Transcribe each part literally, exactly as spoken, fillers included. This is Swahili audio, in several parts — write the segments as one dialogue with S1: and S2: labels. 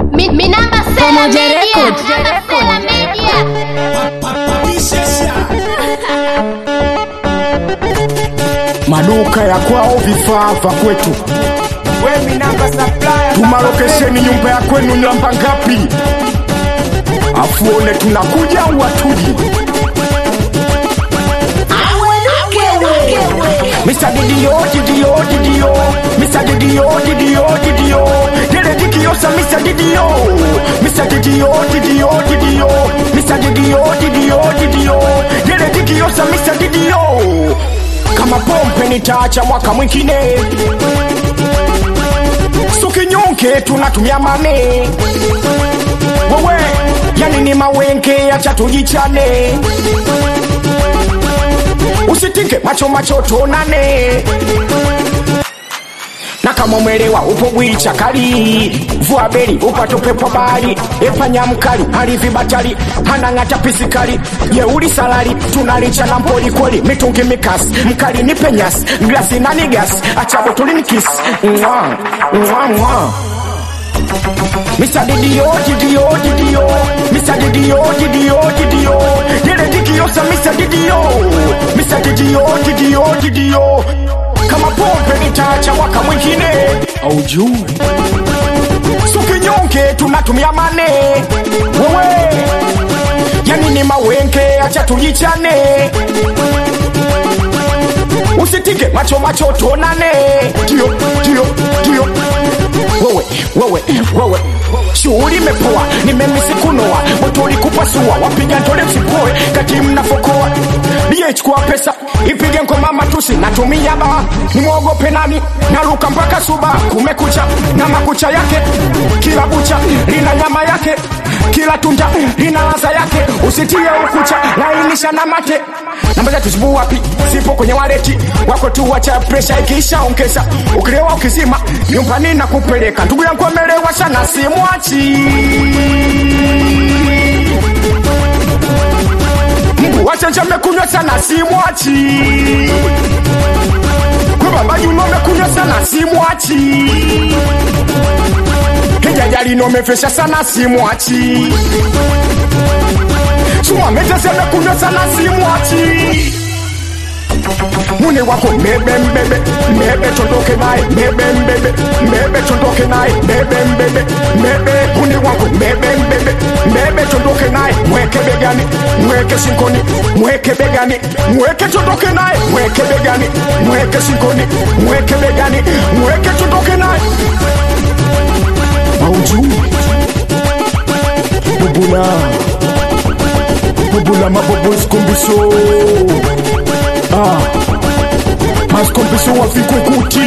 S1: Mi, mi namba Sela Media. Sela Media.
S2: Maduka ya kwao vifaa vya kwetu.
S3: We mi namba supplier.
S2: Tuma location nyumba ya kwenu ni namba ngapi? Afuone tunakuja au watuji. Mister Didio, Didio, Didio, Mister Didio, Didio, Didio, Dele Dikiosa, Mister Didio, Mister Didio, Didio, Didio, Mister Didio, Didio, Didio, Dele Dikiosa, Mister Didio. Kama pompe nitaacha mwaka mwingine. Sukinyonke tunatumia mane. Wewe, yani ni mawenke acha tujichane. Usitike macho macho tonane. Na kama umelewa upo bwicha kali. Vua beli upato pepo bali. Epanya mkali halivi batali. Hana ngata pisikali. Yeuli salari tunalicha na mpoli kweli. Mitungi mikasi mkali ni penyas. Glasi na nigas achabo tulini kiss. Mwa mwa mwa Mister Didio, Didio, Didio, Mister Didio, Didio, Didio, Dele Dikiosa, Mister Didio, Mister Didio, Didio, Didio. Kama pompe nitaacha waka mwingine. Aujui Sukinyonke tunatumia mane. Wewe, yani ni mawenke acha tujichane. Usitike macho macho tonane. Dio, dio, dio. Wewe, wewe, wewe shughuli mepoa, nimemisi kunoa. Moto ulikupasua, wapiga ntole msipoe. Kati mnafokoa, B H kwa pesa. Ipige ngoma matusi, natumia ba. Nimwogope nani, naruka mpaka suba. Kumekucha, na makucha yake. Kila bucha, lina nyama yake. Kila tunda, lina laza yake. Usitie ukucha, lainisha na mate. Namba za tuzibu wapi, sipo kwenye waleti. Wako tu wacha presha ikisha ongeza. Ukilewa ukizima, nyumbani na kupeleka. Ndugu yangu amelewa sana simwachi. Mungu wacha njame kunywa sana simwachi. Kwa baba yuno mekunywa sana simwachi. Kijajali no mefesha sana simwachi. Suma mete seme kunywa sana simwachi. Mune wako mebe mbebe, mebe chondoke nae, mebe mbebe, mebe chondoke nae, mebe mbebe, mebe. Mune wako mebe mbebe, mebe chondoke nae, mweke begani, mweke shinkoni, mweke begani, mweke chondoke nae, mweke begani, mweke shinkoni, mweke begani, mweke chondoke nae. Aujui Bubula Bubula mabobo skumbiso. Ah, maskombiso wafikwe kuti.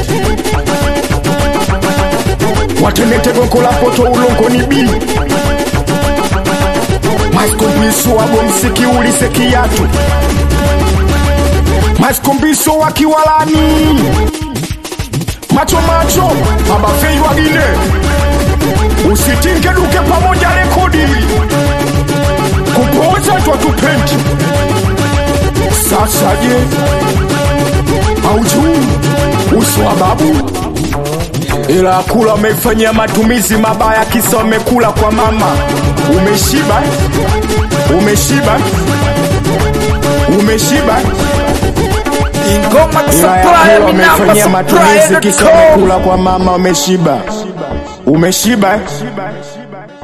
S2: Watenete gonko la poto ulongo ni bi. Maskombiso wabo msiki ulise kiatu. Maskombiso wakiwalani. Macho macho, baba fei wagine. Usitinke duke pamoja rekodi. Kupoza twa tupendi. Sasa je, aujui uswa babu. Ila kula umefanyia matumizi mabaya kisa umekula kwa mama. Umeshiba, umeshiba, umeshiba.
S3: Ingoma supplier mi namba
S2: umefanyia matumizi kisa umekula kwa mama. Umeshiba, umeshiba.